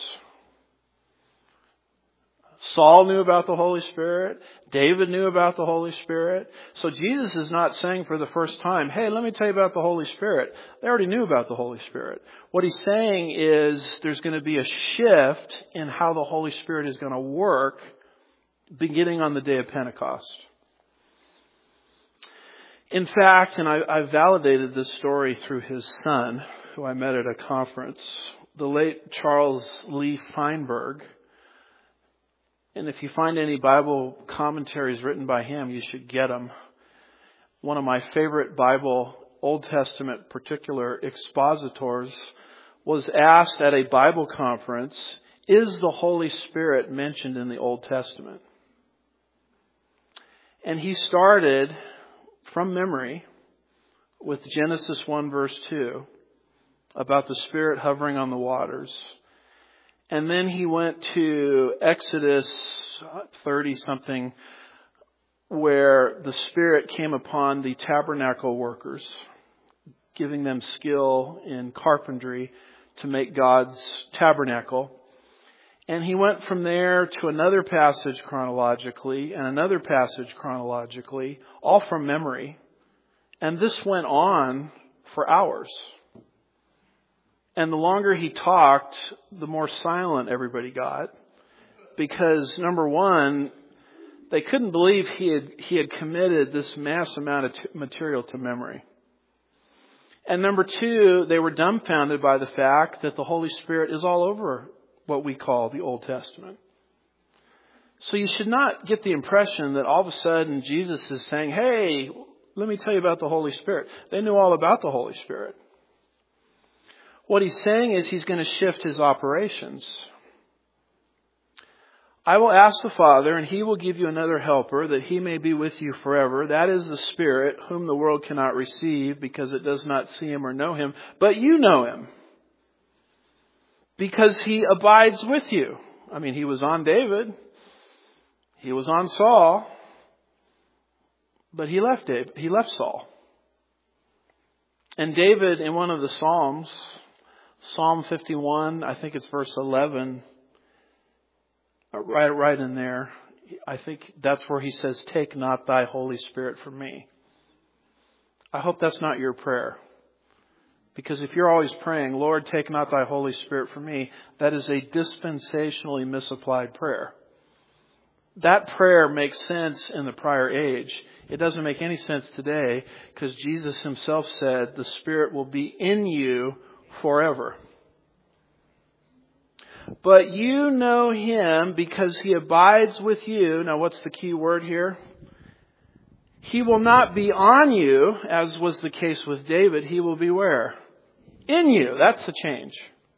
Saul knew about the Holy Spirit. David knew about the Holy Spirit. So Jesus is not saying for the first time, hey, let me tell you about the Holy Spirit. They already knew about the Holy Spirit. What He's saying is there's going to be a shift in how the Holy Spirit is going to work beginning on the day of Pentecost. In fact, and I validated this story through his son, who I met at a conference, the late Charles Lee Feinberg. And if you find any Bible commentaries written by him, you should get them. One of my favorite Bible, Old Testament particular expositors, was asked at a Bible conference, is the Holy Spirit mentioned in the Old Testament? And he started from memory with Genesis 1 verse 2 about the Spirit hovering on the waters. And then he went to Exodus 30-something, where the Spirit came upon the tabernacle workers, giving them skill in carpentry to make God's tabernacle. And he went from there to another passage chronologically and another passage chronologically, all from memory. And this went on for hours. And the longer he talked, the more silent everybody got. Because, number one, they couldn't believe he had committed this mass amount of material to memory. And number two, they were dumbfounded by the fact that the Holy Spirit is all over what we call the Old Testament. So you should not get the impression that all of a sudden Jesus is saying, hey, let me tell you about the Holy Spirit. They knew all about the Holy Spirit. What he's saying is he's going to shift his operations. I will ask the Father, and He will give you another helper, that He may be with you forever. That is the Spirit, whom the world cannot receive, because it does not see Him or know Him. But you know Him, because He abides with you. I mean, He was on David. He was on Saul. But He left David. He left Saul. And David, in one of the Psalms, Psalm 51, I think it's verse 11, right in there, I think that's where he says, take not thy Holy Spirit from me. I hope that's not your prayer. Because if you're always praying, Lord, take not thy Holy Spirit from me, that is a dispensationally misapplied prayer. That prayer makes sense in the prior age. It doesn't make any sense today because Jesus himself said the Spirit will be in you forever. But you know him because he abides with you. Now what's the key word here? He will not be on you, as was the case with David. He will be where? In you. That's the change.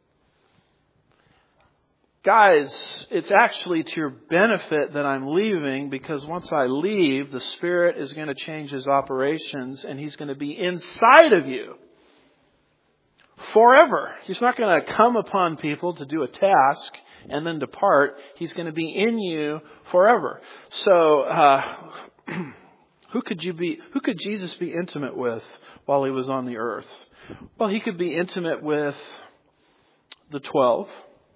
Guys, it's actually to your benefit that I'm leaving, because once I leave, the Spirit is going to change his operations and he's going to be inside of you forever. He's not going to come upon people to do a task and then depart. He's going to be in you forever. So, who could Jesus be intimate with while he was on the earth? Well, he could be intimate with the 12.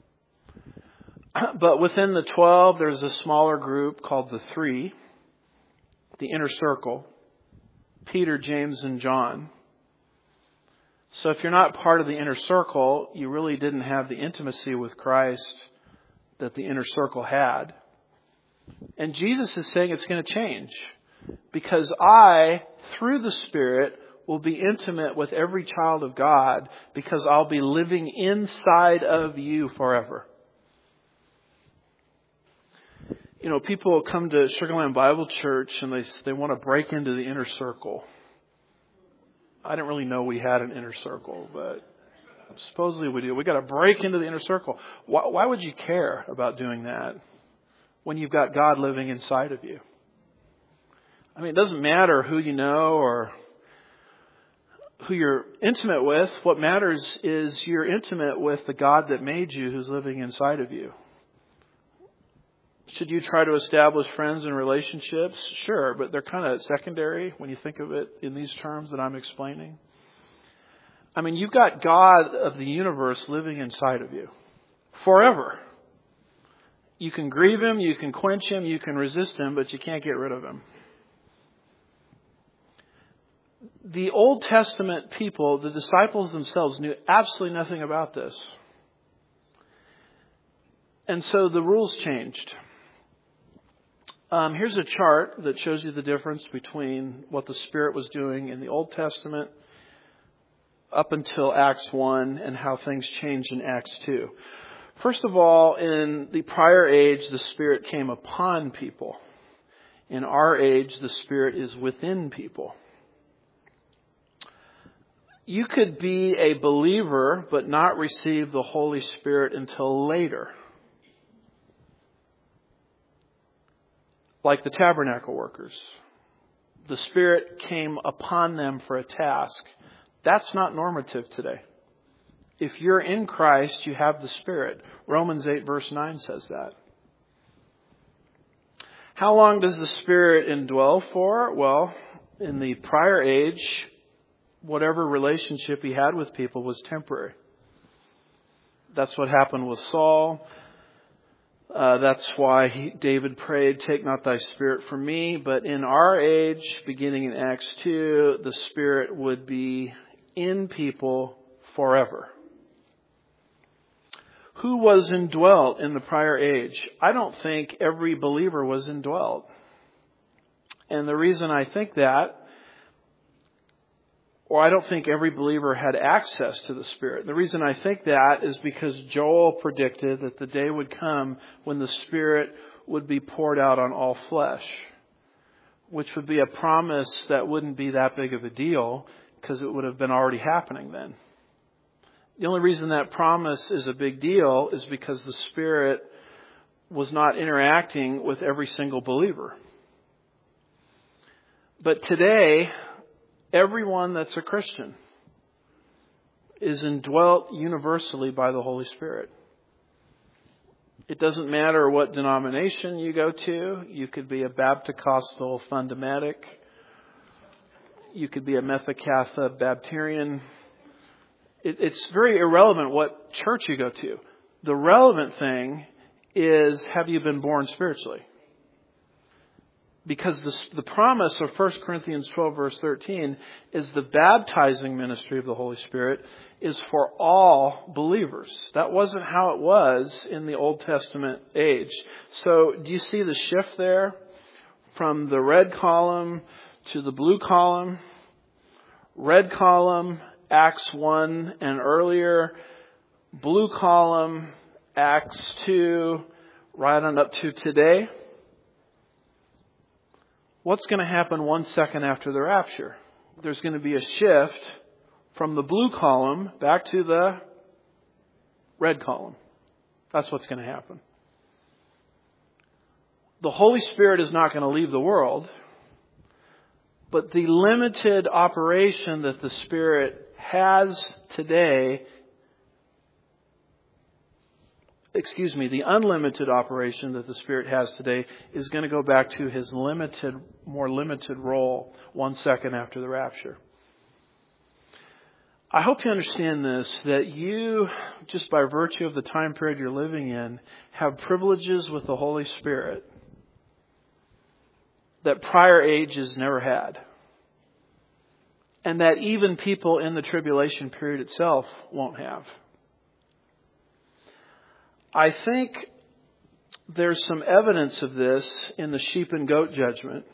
But within the 12, there's a smaller group called the 3, the inner circle, Peter, James, and John. So if you're not part of the inner circle, you really didn't have the intimacy with Christ that the inner circle had. And Jesus is saying it's going to change, because I, through the Spirit, will be intimate with every child of God, because I'll be living inside of you forever. You know, people come to Sugar Land Bible Church and they want to break into the inner circle. I didn't really know we had an inner circle, but supposedly we do. We got to break into the inner circle. Why would you care about doing that when you've got God living inside of you? I mean, it doesn't matter who you know or who you're intimate with. What matters is you're intimate with the God that made you, who's living inside of you. Should you try to establish friends and relationships? Sure, but they're kind of secondary when you think of it in these terms that I'm explaining. I mean, you've got God of the universe living inside of you forever. You can grieve him, you can quench him, you can resist him, but you can't get rid of him. The Old Testament people, the disciples themselves, knew absolutely nothing about this. And so the rules changed. Here's a chart that shows you the difference between what the Spirit was doing in the Old Testament up until Acts 1 and how things changed in Acts 2. First of all, in the prior age, the Spirit came upon people. In our age, the Spirit is within people. You could be a believer but not receive the Holy Spirit until later. Like the tabernacle workers. The Spirit came upon them for a task. That's not normative today. If you're in Christ, you have the Spirit. Romans 8 verse 9 says that. How long does the Spirit indwell for? Well, in the prior age, whatever relationship he had with people was temporary. That's what happened with Saul. That's why David prayed, "Take not thy Spirit from me." But in our age, beginning in Acts 2, the Spirit would be in people forever. Who was indwelt in the prior age? I don't think every believer was indwelt. And the reason I think that, or I don't think every believer had access to the Spirit. The reason I think that is because Joel predicted that the day would come when the Spirit would be poured out on all flesh, which would be a promise that wouldn't be that big of a deal because it would have been already happening then. The only reason that promise is a big deal is because the Spirit was not interacting with every single believer. But today, everyone that's a Christian is indwelt universally by the Holy Spirit. It doesn't matter what denomination you go to. You could be a Baptist-Costal fundamentic. You could be a Methacatha Baptarian. It's very irrelevant what church you go to. The relevant thing is, have you been born spiritually? Because the promise of 1 Corinthians 12 verse 13 is the baptizing ministry of the Holy Spirit is for all believers. That wasn't how it was in the Old Testament age. So do you see the shift there from the red column to the blue column? Red column, Acts 1 and earlier. Blue column, Acts 2, right on up to today. What's going to happen 1 second after the rapture? There's going to be a shift from the blue column back to the red column. That's what's going to happen. The Holy Spirit is not going to leave the world, but the limited operation that the Spirit has today, the unlimited operation that the Spirit has today is going to go back to His more limited role 1 second after the rapture. I hope you understand this, that you, just by virtue of the time period you're living in, have privileges with the Holy Spirit that prior ages never had. And that even people in the tribulation period itself won't have. I think there's some evidence of this in the sheep and goat judgment.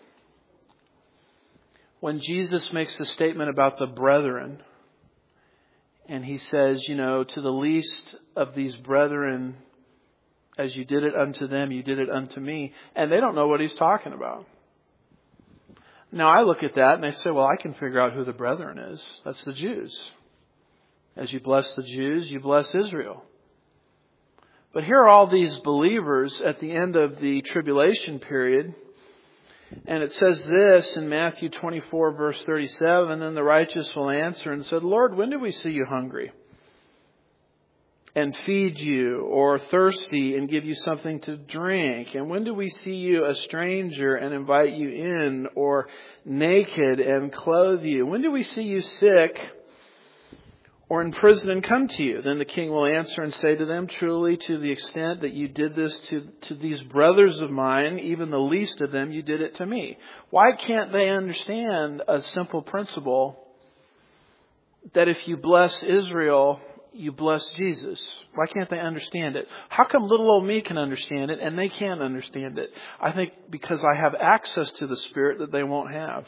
When Jesus makes the statement about the brethren, and He says, to the least of these brethren, as you did it unto them, you did it unto me. And they don't know what He's talking about. Now I look at that and I say, well, I can figure out who the brethren is. That's the Jews. As you bless the Jews, you bless Israel. But here are all these believers at the end of the tribulation period. And it says this in Matthew 24 verse 37, and the righteous will answer and said, Lord, when did we see you hungry and feed you, or thirsty and give you something to drink? And when did we see you a stranger and invite you in, or naked and clothe you? When did we see you sick or in prison and come to you? Then the king will answer and say to them, truly, to the extent that you did this to these brothers of mine, even the least of them, you did it to me. Why can't they understand a simple principle that if you bless Israel, you bless Jesus? Why can't they understand it? How come little old me can understand it and they can't understand it? I think because I have access to the Spirit that they won't have.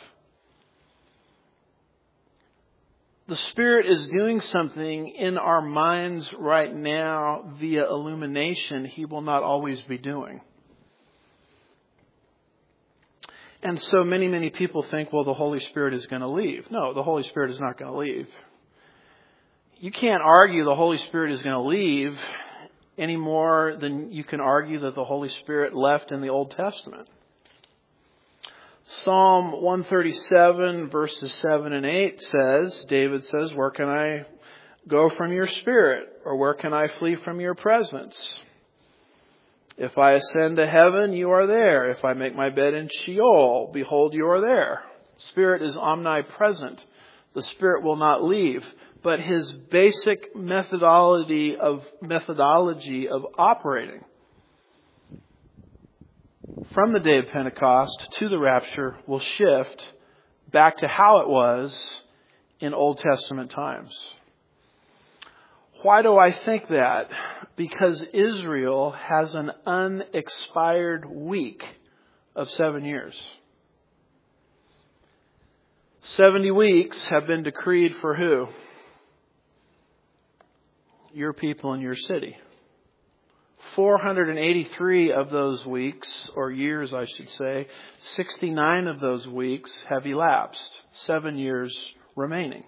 The Spirit is doing something in our minds right now via illumination He will not always be doing. And so many people think, well, the Holy Spirit is going to leave. No, the Holy Spirit is not going to leave. You can't argue the Holy Spirit is going to leave any more than you can argue that the Holy Spirit left in the Old Testament. Psalm 137 verses 7 and 8 says, David says, where can I go from your Spirit? Or where can I flee from your presence? If I ascend to heaven, you are there. If I make my bed in Sheol, behold, you are there. Spirit is omnipresent. The Spirit will not leave. But His basic methodology of operating from the day of Pentecost to the rapture will shift back to how it was in Old Testament times. Why do I think that? Because Israel has an unexpired week of 7 years. 70 weeks have been decreed for who? Your people in your city. 483 of those weeks, or years I should say, 69 of those weeks have elapsed. 7 years remaining.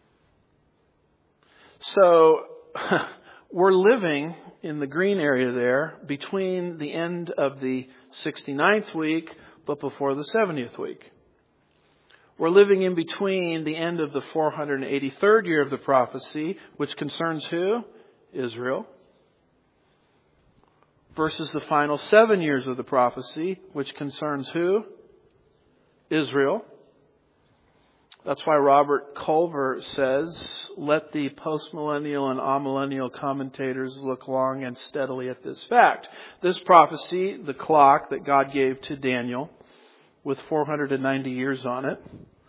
So we're living in the green area there between the end of the 69th week but before the 70th week. We're living in between the end of the 483rd year of the prophecy, which concerns who? Israel. Versus the final 7 years of the prophecy, which concerns who? Israel. That's why Robert Culver says, let the postmillennial and amillennial commentators look long and steadily at this fact. This prophecy, the clock that God gave to Daniel, with 490 years on it.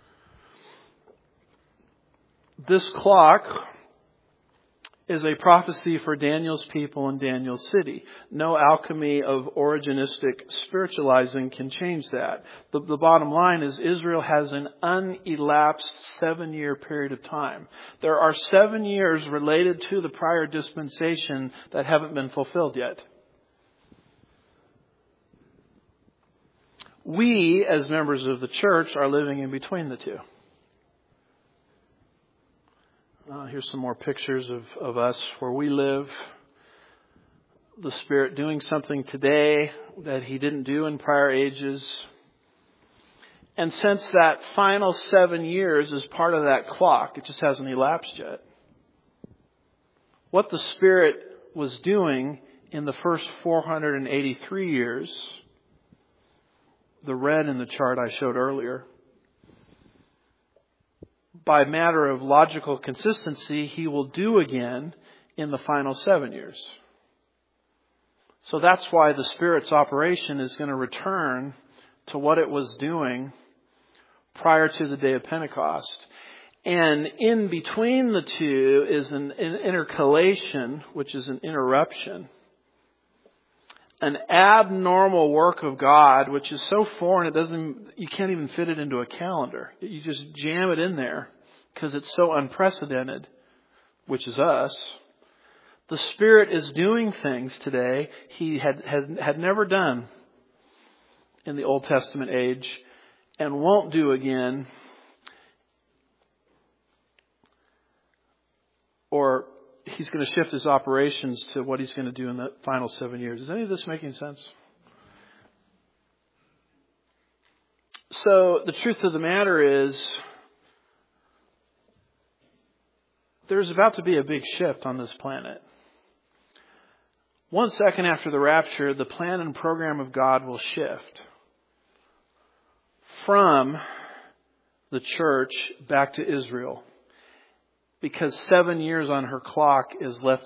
This clock is a prophecy for Daniel's people and Daniel's city. No alchemy of originistic spiritualizing can change that. The bottom line is Israel has an unelapsed 7-year period of time. There are 7 years related to the prior dispensation that haven't been fulfilled yet. We, as members of the church, are living in between the two. Here's some more pictures of us where we live. The Spirit doing something today that He didn't do in prior ages. And since that final 7 years is part of that clock, it just hasn't elapsed yet. What the Spirit was doing in the first 483 years, the red in the chart I showed earlier, by matter of logical consistency, He will do again in the final 7 years. So that's why the Spirit's operation is going to return to what it was doing prior to the day of Pentecost. And in between the two is an intercalation, which is an interruption. An abnormal work of God, which is so foreign you can't even fit it into a calendar. You just jam it in there because it's so unprecedented, which is us. The Spirit is doing things today He had never done in the Old Testament age and won't do again, or He's going to shift His operations to what He's going to do in the final 7 years. Is any of this making sense? So the truth of the matter is, there's about to be a big shift on this planet. 1 second after the rapture, the plan and program of God will shift from the church back to Israel, because 7 years on her clock is left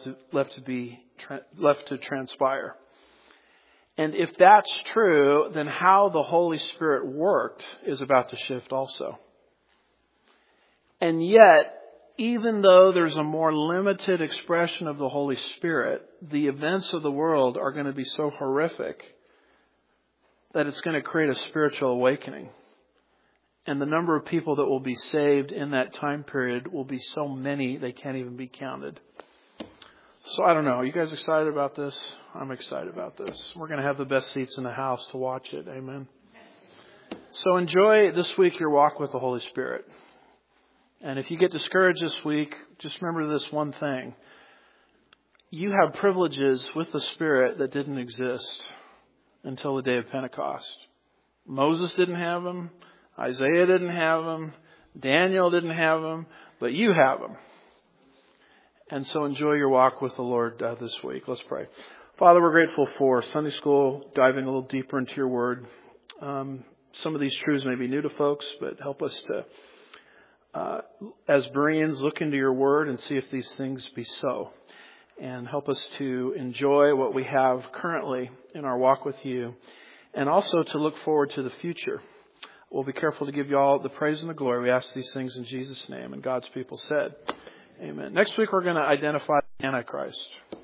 to transpire. And if that's true, then how the Holy Spirit worked is about to shift also. And yet, even though there's a more limited expression of the Holy Spirit, the events of the world are going to be so horrific that it's going to create a spiritual awakening. And the number of people that will be saved in that time period will be so many they can't even be counted. So I don't know. Are you guys excited about this? I'm excited about this. We're going to have the best seats in the house to watch it. Amen. So enjoy this week your walk with the Holy Spirit. And if you get discouraged this week, just remember this one thing. You have privileges with the Spirit that didn't exist until the day of Pentecost. Moses didn't have them. Isaiah didn't have them. Daniel didn't have them. But you have them. And so enjoy your walk with the Lord this week. Let's pray. Father, we're grateful for Sunday school, diving a little deeper into your word. Some of these truths may be new to folks, but help us to, as Bereans, look into your word and see if these things be so. And help us to enjoy what we have currently in our walk with you, and also to look forward to the future. We'll be careful to give you all the praise and the glory. We ask these things in Jesus' name. And God's people said, amen. Next week we're going to identify the Antichrist.